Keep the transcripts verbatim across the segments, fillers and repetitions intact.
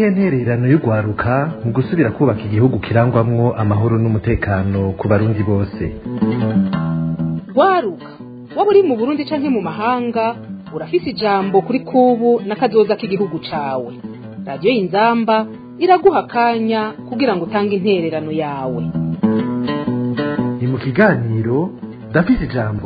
niyihe ntererano y'urwaruka mu gusubira kubaka igihugu kirangwamwo amahoro n'umutekano ku barundi bose? Rwaruka waba uri mu Burundi canke mu mahanga urafise ijambo kuri kubu n'akazoza k'igihugu cawe. Radio Inzamba iraguha akanya kugira ngo utange intererano yawe. Ni mu kiganiro ndafise ijambo.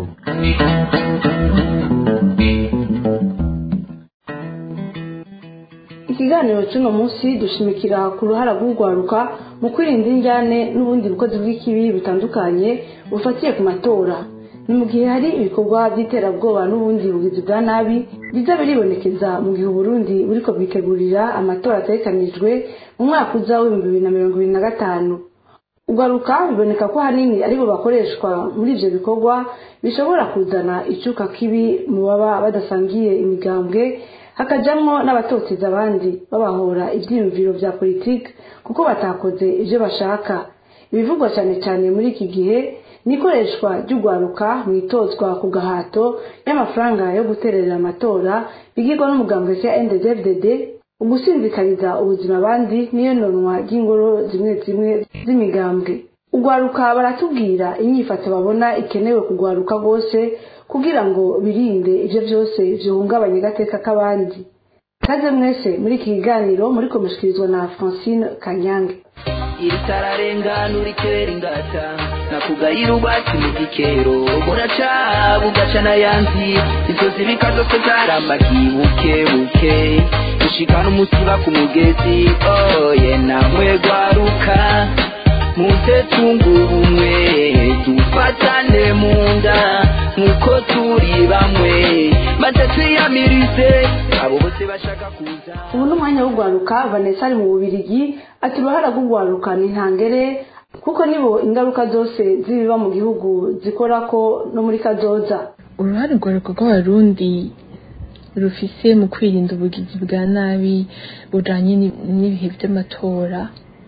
Ikiganiro cy'uno munsi dushimikira ku ruhara rw'urwaruka mu kwirinda injyane n'ubundi bukozi bw'ikibi bitandukanye bufatiye ku matora. Ni mu gihe hari ibikorwa by'iterabwoba n'ubundi bugizi bwa nabi biza biribonekeza mu gihe Burundi buriko bwitegurira amatora ategekanijwe mu mwaka uza w'ibihumbi bibiri na mirongo ibiri na gatanu. Urwaruka biboneka ko hanini aribo bakoreshwa muri ivyo bikorwa bishobora kuzana icuka kibi mu baba badasangiye imigambwe, hakajamwo n'abatoteza abandi babahora ivyiyumviro vya politike kuko batakoze ivyo bashaka. Ibivugwa cyane cyane muri iki gihe nikoreshwa ry'urwaruka mu itozwa ku gahato y'amafaranga yo guterera amatora bigirwa n'umugambwe ca N D D F D D, ugusinzikariza ubuzima abandi niyo nonwa ry'ingoro zimwe zimwe z'imigambwe. Urwaruka baratubwira inyifato babona ikenewe kugwaruka rwose kugira ngo birinde ivyo vyose vyohungabanya agateka k'abandi. Kaze mwese muri iki kiganiro muri komishikirizwa na Francine Kanyange. Iritararenga nurikera ingata nakugayira ubwatsi mu gikero buraca bugaca n'ayanzi inzozi bikazose zarambagibuke buke ushikana umusiba ku mugezi oye namwe gwaruka muze tungurumwe dufatane munda nkuko turi bamwe maze twiyamirize abo bose bashaka kuza. Ubu n'umwanya w'urwaruka Vanessa ari mu Bubirigi ati uruhara rw'urwaruka ni ntangere kuko nibo ingaruka zose zibiba mu gihugu zikorako no muri kazoza. Uruhare rw'urwaruka rw'abarundi rufise mu kwirinda ubugizi bwa nabi bujanye n'ibihe vy'amatora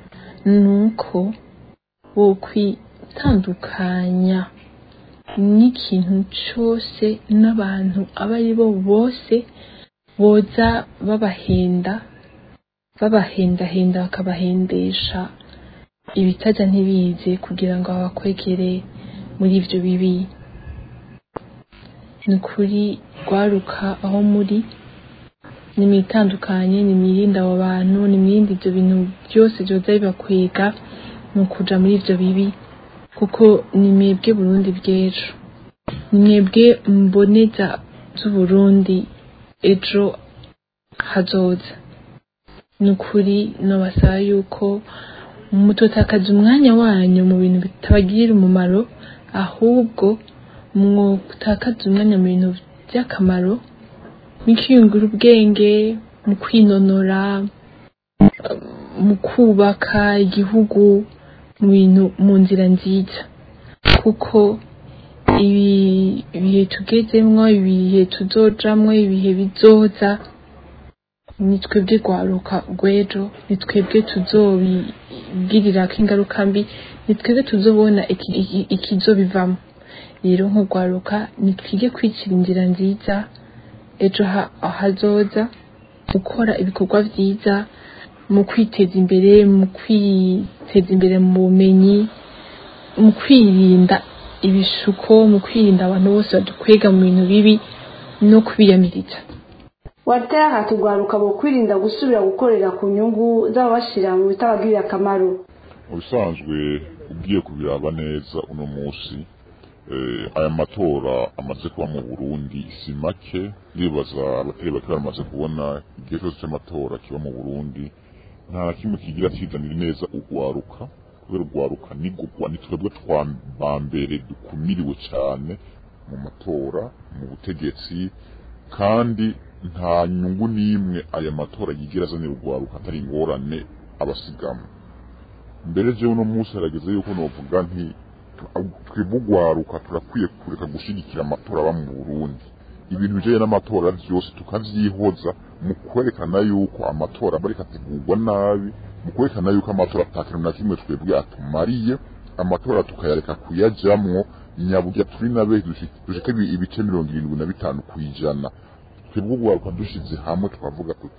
nuko wo kwitandukanya n'ikintu cose n'abantu abari bo bose boza babahenda babahendahenda bakabahendesha ibitaja ntibize kugira ngo babakwegere muri ivyo bibi. Ni kuri rwaruka aho muri nimitandukanye nimirinda abo bantu nimwirinde ivyo bintu byose vyoza bibakwega mu kuja muri ivyo bibi kuko ni mwebwe Burundi bw'ejo, ni mwebwe mboneza z'Uburundi ejo hazoza. Ni ukuri nobasaba yuko mutotakaza umwanya wanyu mu bintu bitabagirira umumaro ahubwo mwotakaza umwanya mu bintu by'akamaro mukiyungura ubwenge mu kwinonora mu kubaka igihugu mu bintu mu nzira nziza kuko ibi ibihe tugezemwo ibihe tuzojamwo ibihe bizoza ni twebwe rwaruka rw'ejo, ni twebwe tuzobigirirako ingaruka mbi, ni twebwe tuzobona ikizobivamo. Rero nk'urwaruka ni twige kwicira inzira nziza ejo hazoza, gukora ibikorwa vyiza mu kwiteza imbere mu kwiteza imbere mu bumenyi, mu kwirinda ibishuko, mu kwirinda abantu bose badukwega mu bintu bibi no kubiyamiriza. Watera hatugwaruka bo kwirinda gusubira gukorera ku nyungu z'abashira mu bitabagirira akamaro. Ubusanzwe ugiye kubiraba neza uno munsi eh aya matora amaze kuba mu Burundi si make, ribaza abatari bake bamaze kubona igihe cyose cy'amatora kiba mu Burundi nta kimwe kigira kizanira neza ugwaruka kubera ugwaruka nigugwa ni twebwe twambambere dukumiriwe cyane mu matora mu butegetsi kandi nta nyungu n'imwe aya matora yigira azanira ugwaruka atari ingorane abasigamo. Mbere je uno munsi harageze yuko novuga nti twibugwaruka turakwiye kureka gushigikira amatora aba mu Burundi. Ibintu bijanye n'amatora byose tukavyihoza mu kwerekana yuko amatora bari kategurwa nabi, mu kwerekana yuko amatora atakintu na kimwe twebwe atumariye, amatora tukayareka kuyajamwo nyaburya turi nabe dushike ibice mirongo irindwi na bitanu kwijana. Twebwe ugwaruka dushize hamwe twavuga tuti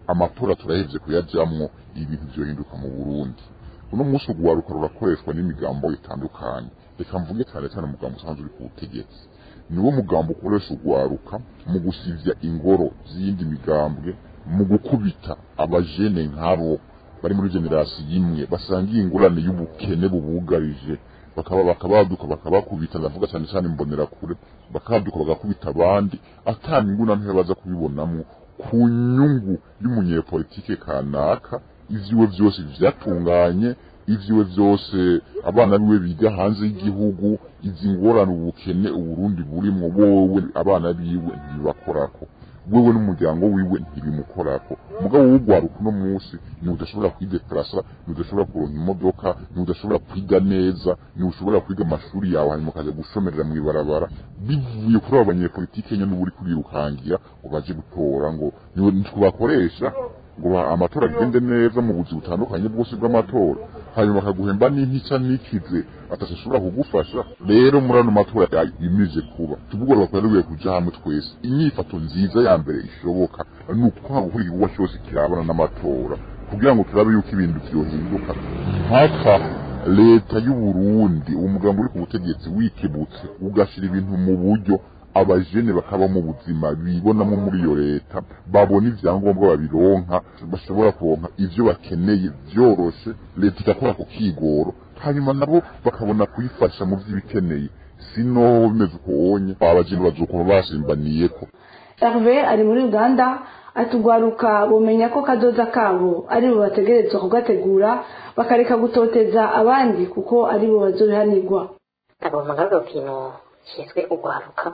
amatora turahevye kuyajamwo ibintu vyohinduka mu Burundi. Uno munsi ugwaruka rurakoreshwa n'imigambo itandukanye, reka mvuge cyane cyane umugambo usanzwe uri ku butegetsi. Niwo mugambo ukoresha ugwaruka mu gusivya ingoro z'iyindi migambwe, mu gukubita abajene nk'abo bari muri generasi yimwe basangiye ingurane y'ubukene bubugarije, bakaba bakabaduka bakabakubita, ndavuga cyane cyane mbonera kure, bakaduka bagakubita abandi atanyungu namwe baza kubibonamo ku nyungu y'umunyepolitike kanaka. Ivyiwe vyose vyatunganye, ivyiwe vyose abana biwe biga hanze y'igihugu, izi ngorane ubukene Uburundi burimo, wowe abana biwe ntibakorako, wewe n'umuryango wiwe ntibimukorako. Mugabo w'ugwaruka no munsi ni udashobora kwideplasa, ni udashobora kuronka imodoka, ni udashobora kwiga neza, ni ushobora kwiga amashuri yawe hanyuma ukaja gushomerera mu ibarabara, bivuye kuri abanyepolitike nyene n'uburi kurirukangira ngo baje gutora, ngo ntikubakoresha ngo amatora agende neza mu buzi butandukanye bwose bw'amatora, hanyuma akaguhemba n'intica n'ikize atashobora kugufasha. Rero muri ano matora yimije kuba tubugora bakwiye kuja hamwe twese, inyifato nziza ya mbere ishoboka ni ukwanga gukora igikorwa cyose kirabana n'amatora kugira ngo turabe yuko ibintu vyohinduka. Mpaka leta y'u Burundi, uwo mugambo uri ku butegetsi wikebutse ugashira ibintu mu buryo abajene bakaba mu buzima bibonamo muri iyo leta, babona ivyangombwa babironka, bashobora kuronka ivyo bakeneye vyoroshe, leta igakora ku kigoro, hanyuma nabo bakabona kuyifasha mu vy'ibikeneye. Sino bimeze uko onye abajene bazokoma basimbaniyeko. Hervé ari muri Uganda atugwaruka bomenya ko kazoza kabo ari bo bategerezwa kugategura, bakareka gutoteza abandi kuko ari bo bazobihanirwa. Agomba ngaruka kintu cyiswe ugwaruka,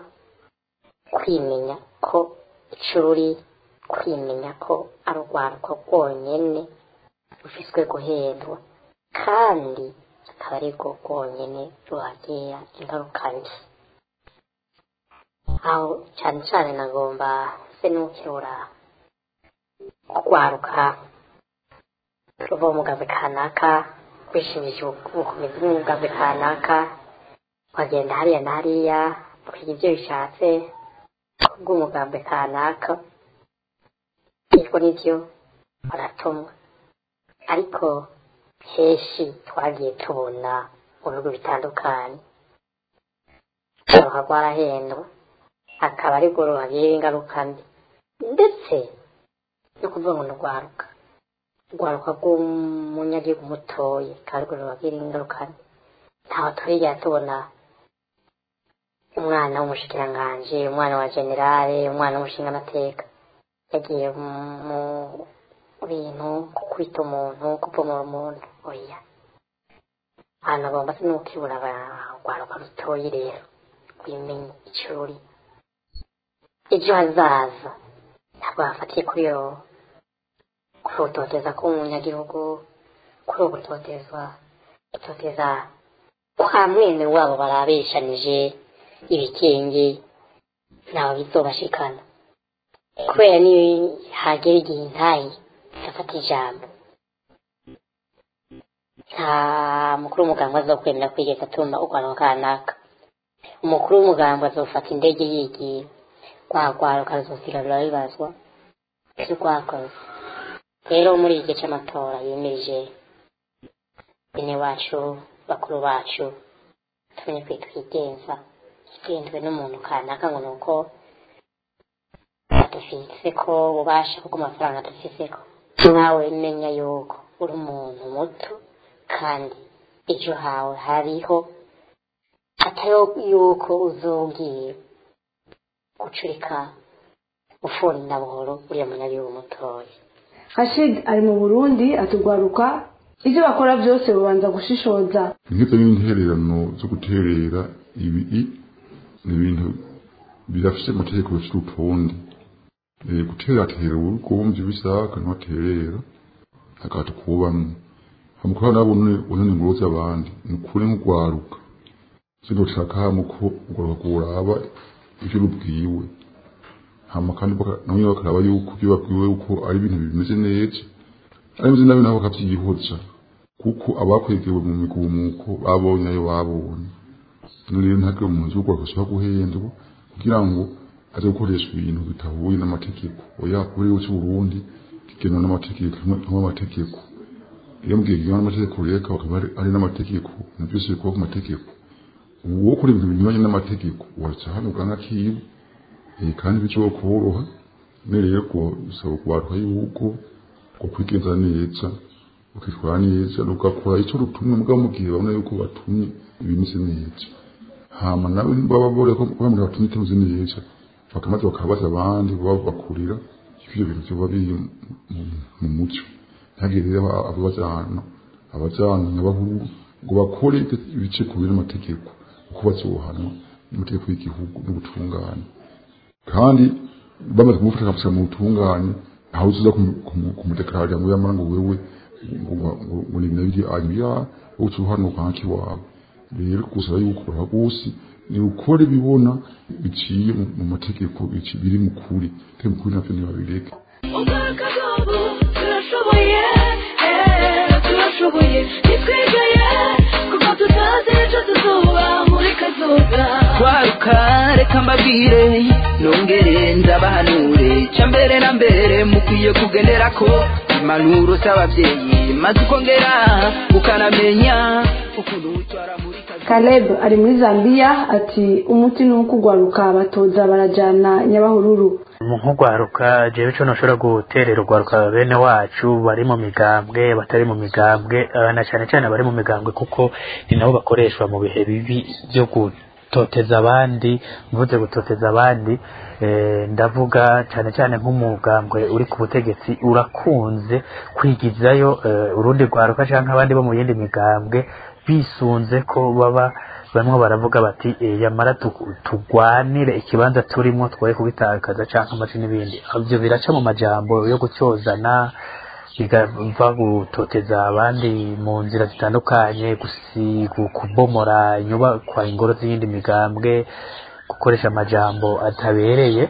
kwimenya ko icuri, kwimenya ko ari ugwaruka rwonyene rufiswe guhendwa, kandi akaba ari rwo rwonyene ruhagira ingaruka mbi. Aho cyane cyane nagomba se n'ukirura kugwaruka ruva umugambi kanaka, kwishimisha ubukomezi bw'umugambi kanaka, bagenda hariya na hariya kwiga ibyo bishatse kubw'umugambi kanaka, iko nivyo baratumwa. Ariko henshi twagiye tubona mu bihugu bitandukanye uruha rwarahendwa, akaba ari rwo ruhagira ingaruka mbi, ndetse no kuvuga ngo n'urwaruka urwaruka rw'umunyagihugu mutoye kandi rwo ruhagira ingaruka mbi. Ntaho twigera tubona umwana w'umushikiranganji, umwana wa generale, umwana w'umushingamateka yagiye mu bintu kukwita umuntu, kupomora umuntu. Oya, hano agomba se n'ukibura urwaruka rutoye rero kwimenya icuri ejo hazaza, ntabwo hafatiye kuri yo kurutoteza k'umunyagihugu, kuri ugutotezwa gutoteza kwa mwene wabo barabeshanije ibikingi ntawe bizobashikana, kubera ni hagera igihe ntayi gafata ijambo. Nta mukuru w'umugambwe azokwemera kwigeza atuma urwaruka kanaka. Umukuru w'umugambwe azofata indege yigiye, rwagwaruka ruzosiga rurabibazwa ivyo rwakoze. Rero muri iki gihe c'amatora yimirije, bene wacu bakuru bacu tumenye kwe twigenza, twendwe n'umuntu kanaka ngo nuko adufise ko ubasha kuko amafaranga adufise ko. Nawe menya yuko uri umuntu muto, kandi ejo hawe hariho, atayo yuko uzogiye gucurika ufuni na buhoro uriya munyagihugu mutoya. Rashid ari mu Burundi atugwaruka ivyo bakora byose babanza gushishoza. Nk'ibyo n'intererano zo guterera ibi ni ibintu birafise amategeko y'urutonde. Eh gutera tera urukomvye bisaka ntaterera akatu kubamwe. Hamukora nabo unone nguroza abandi nukure nk'ugwaruka. Sino chaka muko ugoroka uraba ivyo rubwiwe. Hama kandi namwe bakaraba yuko byo babwiwe uko ari ibintu bimeze neza. Ari bimeze nabi nabo bakavyihoza. Kuko abakwegewe mu migumuko babonye ayo babonye. Nuri ntake umuntu ugoroka ashobora guhendwa kugira ngo aje gukoresha ibintu bitahuye n'amategeko. Oya kuri ucu Burundi kigenwa n'amategeko n'amategeko iyo mbwiye kigenwa n'amategeko reka bakaba ari n'amategeko nabyose bikuba ku mategeko uwo kuri ibintu binyuranye n'amategeko waca hano uganga kiwe kandi bico koroha nereye ko bisaba kubatwa yuko ko kwigenza neza ukitwara neza ugakora icyo rutumwe mugabo mugihe babona yuko batumye ibimeze neza hama nawe baba bore ko bamwe batumye itemuze neza bakamaze bakabaza abandi babakurira ibyo bintu byo bari mu mucyo ntagirira abazana abazana n'abahuru ngo bakore ibice ku biri amategeko uko bazohana n'amategeko y'igihugu n'ubutungane kandi bamaze kumufasha kabisa mu butungane aho uza kumudekararira ngo yamara ngo wewe ngo ni nabiri anya utuhano kanki wawe rero kusaba yuko bagusi ni ukore bibona biciye mu mategeko bici biri mu kuri te mu kuri navyo nibabireka ubakagobo turashoboye turashoboye nitwigaye kuko tutazi ejo tuzuba muri kazoza kwaruka reka mbabwire nongere ndabahanure ca mbere na mbere mukwiye kugendera ko impanuro z'abavyeyi maze ukongera ukanamenya ukuntu utwara muri Caleb ari muri Zambia ati umuti ni ukugwaruka batoza barajana nyabahururu nkugwaruka jewe cyo noshobora guterera ugwaruka bene wacu bari mu migambwe batari mu migambwe na cyane cyane bari mu migambwe kuko ni nabo bakoreshwa mu bihe bibi byo gutoteza abandi mvuze gutoteza abandi eh ndavuga cyane cyane nk'umugambwe uri ku butegetsi urakunze kwigizayo uh, urundi gwaruka cyangwa abandi bo mu yindi migambwe bisunze ko baba bamwe baravuga bati e, yamara tugwanire ikibanza turimo twoye kubitakaza canka amaci n'ibindi avyo biraca mu majambo yo gucyozana bigava gutoteza abandi mu nzira zitandukanye gusiga kubomora inyubakwa ingoro z'iyindi migambwe gukoresha amajambo atabereye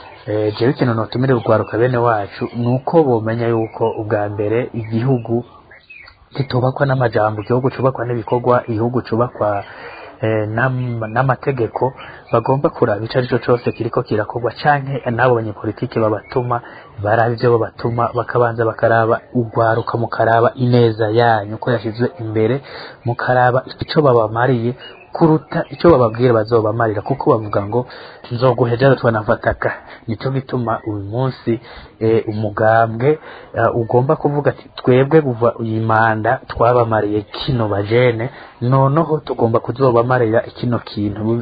eh jewe ikintu notumire urwaruka bene wacu nuko bomenya yuko ubwa mbere igihugu kitubakwa n'amajambo igihugu cubakwa n'ibikorwa igihugu cubakwa eh, n'amategeko bagomba kuraba ico arico cose kiriko kirakorwa canke nabo banyepolitike babatuma baraba ivyo babatuma bakabanza bakaraba urwaruka mukaraba ineza yanyu ko yashizwe imbere mukaraba ico babamariye kuruta ico bababwira bazobamarira kuko bavuga ngo nzoguhejara twanafataka nico gituma uyu munsi e, umugambwe uh, ugomba kuvuga ati twebwe kuva uyimanda twabamariye kino bajene noneho tugomba kuzobamarira ikino kintu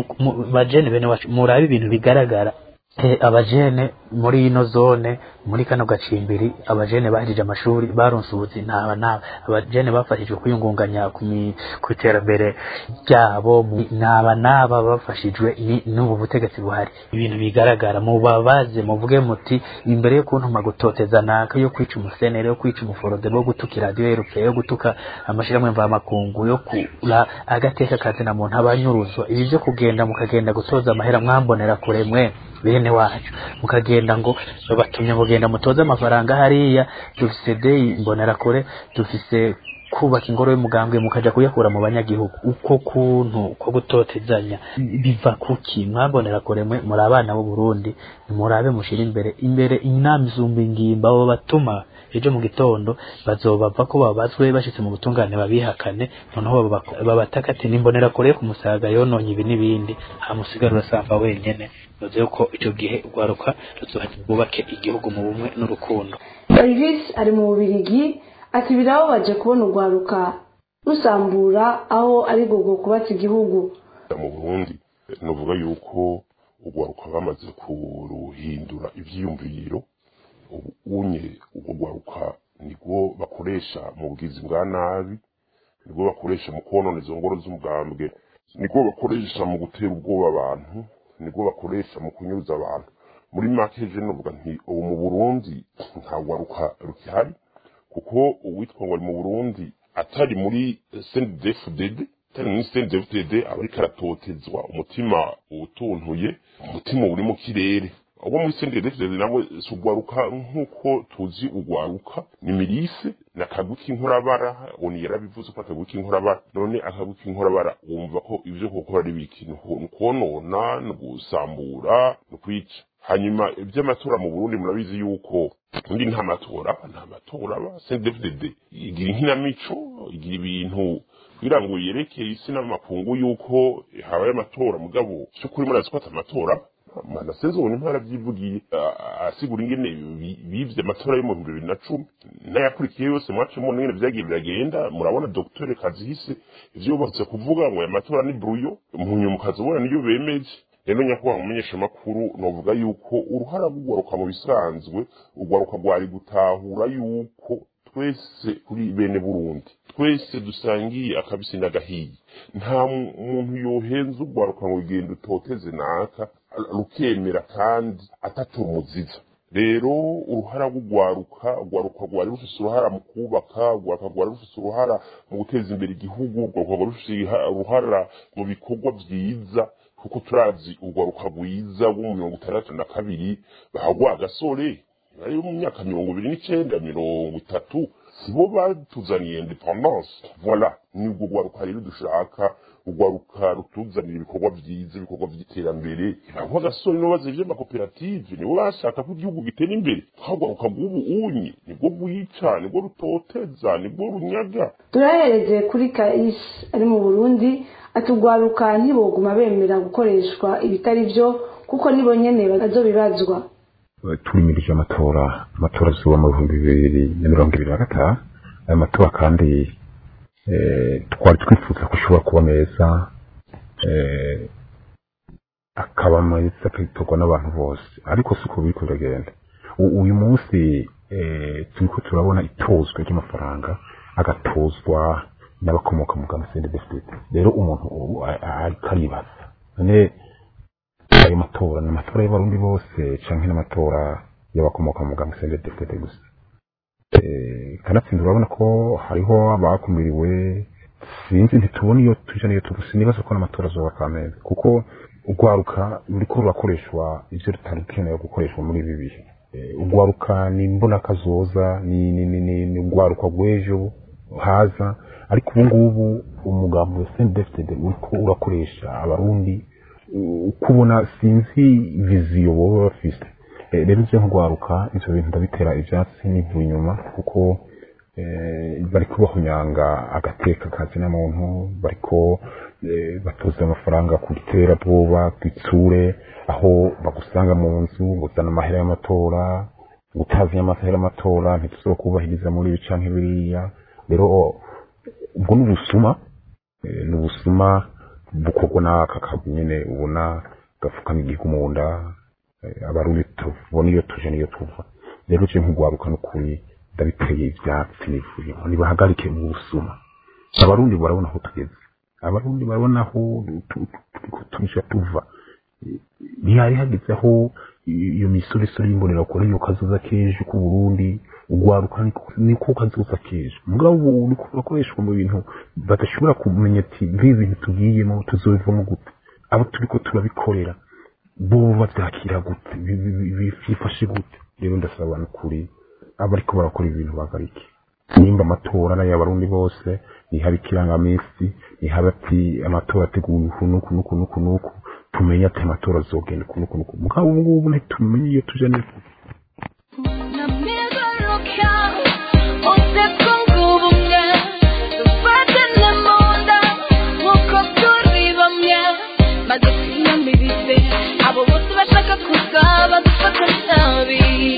bajene bene wacu murabe ibintu bigaragara Eh, abajene muri ino zone muri kano gacimbiri abajene bahirije amashuri baronse ubuzi ntaba naba abajene bafashijwe kuyungunganya ku iterambere ryabo ntaba naba bafashijwe n'ubu butegetsi buhari ibintu bigaragara mu babaze muvuge muti imbere yo kuntuma gutoteza naka yo kwica umusenere yo kwica umuforode bo gutuka radio y'Europe yo gutuka amashiramwe mva makungu yo kula agateka kazi na muntu abanyuruzwa ibi byo kugenda mukagenda gutoza amahera mwambonera kuremwe bene wacu mukagenda ngo babatumye mugenda mutoza amafaranga hariya dufise dei mbonera kure dufise kubaka ingoro y'umugambwe mukaja kuyakura mu banyagihugu uko kuntu ko gutotezanya biva kuki mwabonera kure mwe muri abana b'u Burundi murabe mushira imbere imbere inama izumba ingimba abo batuma ejo mu gitondo bazobava ko babazwe bashitse mu butungane babihakane noneho babataka ati nimbonera kure ku musaga yononye ibi nibindi hamusigara urasamba wenyene noze ko ico gihe ugwaruka ruzohati bubake igihugu mu bumwe n'urukundo. Elvis ari mu Bubirigi ati biraho baje kubona ugwaruka rusambura aho ari gogo kubatsa igihugu mu Burundi novuga yuko ugwaruka bamaze kuruhindura ivyiyumviro unye ugwaruka nibwo bakoresha mu bugizi bwa nabi nibwo bakoresha mu kononeza ngoro z'umugambwe nibwo bakoresha mu gutera ubwoba abantu nibwo bakoresha mu kunyuza abantu muri make je novuga nti ubu mu Burundi nta gwaruka rukihari kuko uwitwa ngo mu Burundi atari muri C N D D F D D atari muri C N D D F D D abari karatotezwa umutima utuntuye umutima uri mu kirere abo muri C N D D F D D nabo sugwaruka nkuko tuzi ugwaruka ni mirise na kaguki inkorabara oni yarabivuze ko akaguki inkorabara none akaguki inkorabara wumva ko ivyo kokora ari bikintu konona no gusambura no kwica hanyuma iby'amatora mu Burundi murabizi yuko undi nta matora nta matora ba C D F D D igira inkinamico igira ibintu kugira ngo yerekeye isi n'amakungu yuko habaye amatora mugabo cyo kuri murazi ko amatora mana sezoni ntara byivugiye asigura ingene bivye amatora yo mu bibiri na cumi n'ayakurikiye yose mwacu mu ngene byagiye biragenda murabona Dr Kazihise ivyo batse kuvuga ngo amatora ni bruyo munyu mukazobona niyo bemeje rero nyakubahwa umumenyesha makuru novuga yuko uruhara rugwaruka mu bisanzwe ugwaruka gwari gutahura yuko twese kuri bene Burundi twese dusangiye akabisi n'agahiye nta muntu yohenza ugwaruka ngo igenda utoteze naka rukemera kandi atatumuziza rero uruhara rugwaruka ugwaruka gwari rufise uruhara mu kubaka ugwaruka gwari rufise uruhara mu guteza imbere igihugu ugwaruka gwari rufise uruhara mu bikorwa vyiza kuko turazi ugwaruka gwiza wo mu mirongo itandatu na kabiri bahagwa agasore bari mu myaka mirongo ibiri n'icenda mirongo itatu sibo batuzaniye independence voilà ni ubwo gwaruka rero dushaka ugwaruka rutuzanira ibikorwa vyiza ibikorwa vy'iterambere aho agasore no baze ivyo makoperative nibo bashaka ko igihugu gitera imbere twagwaruka bw'ubu unyi nibwo bwica nibwo rutoteza nibwo runyaga. Turahereje kuri Kais ari mu Burundi atugwaruka ntiboguma bemera gukoreshwa ibitari byo kuko nibo nyene bazobibazwa. Turimirije amatora amatora zuba mu bihumbi bibiri na mirongo ibiri na gatanu aya matora kandi twari twifuza ko ushobora kuba meza akaba meza akitorwa n'abantu bose ariko si uko biri kuragenda uyu munsi turiko turabona itozwa ry'amafaranga agatozwa n'abakomoka mu Uganda C D F D D rero umuntu ariko aribaza none ayo matora ni amatora y'abarundi bose canke n'amatora y'abakomoka mu Uganda C D F D D gusa kanatsinda urabona ko hariho abakumiriwe sinzi ntitubona iyo tuje niyo tugusi nibaza ko n'amatora azoba kameze kuko ugwaruka ruriko rurakoreshwa ivyo rutarukeneye gukoreshwa muri ibi bihe ugwaruka ni mbona kazoza ni ni ni ugwaruka gwejo haza ariko ubu ngubu umugambo wa C D F D D uriko urakoresha abarundi ukubona sinzi viziyo boba bafise rero ivyo nkugwaruka ivyo bintu ndabitera ivyatsi n'ivuye inyuma kuko bariko bahunyanga agateka kazi n'amuntu bariko batoza amafaranga kuritera bwoba kwitsure aho bagusanga mu nzu guzana amahera y'amatora gutazanya amahera y'amatora ntituzo kubahiriza muri bicanke biriya rero ubwo n'ubusuma n'ubusuma bukorwa n'aka kazi nyene ubona gafukama igihugu mu nda abarundi tubona iyo tuje niyo tuva rero je nkugwaruka n'ukuri ndabiteye ivyatsi nivuye nibahagarike mu busuma abarundi barabona aho tugeze abarundi barabona aho tuje tuva bihari hageze aho iyo misore sore imbonera kure yo kazoza keje ku Burundi ugwaruka niko kazoza keje mugabo uri kubakoreshwa mu bintu badashobora kumenya ati ibi bintu tugiyemo tuzovamo gute abo turiko turabikorera bo bavyakira gute bifashe gute rero ndasaba n'ukuri abariko barakora ibintu bagarike nimba amatora na y'abarundi bose nihaba ikirangamisi nihaba ati amatora ateguwe kunuku nuku nuku nuku tumenye ati amatora azogenda kunuku nuku mugabo ubu ngubu ntitumenye iyo tuje neza abo bose bashaka kuzaba dufata nabi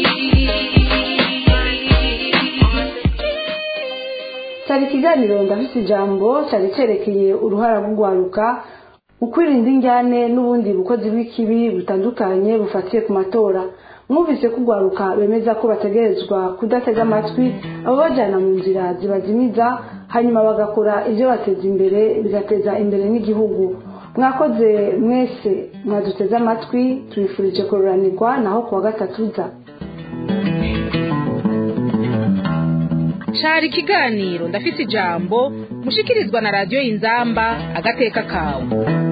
cyari ikiganiro ndafite ijambo cyari cyerekeye uruhara rw'ugwaruka mu kwirinda injyane n'ubundi bukozi bw'ikibi butandukanye bufatiye ku matora mwumvise ko ugwaruka bemeza ko bategerezwa kudatega amatwi abo bajyana mu nzira zibazimiza hanyuma bagakora ibyo bateza imbere bigateza imbere n'igihugu mwakoze mwese mwaduteze amatwi tubifurije kururanirwa naho kuwa gatatu za cari ikiganiro ndafise ijambo mushikirizwa na radio Inzamba agateka kawe.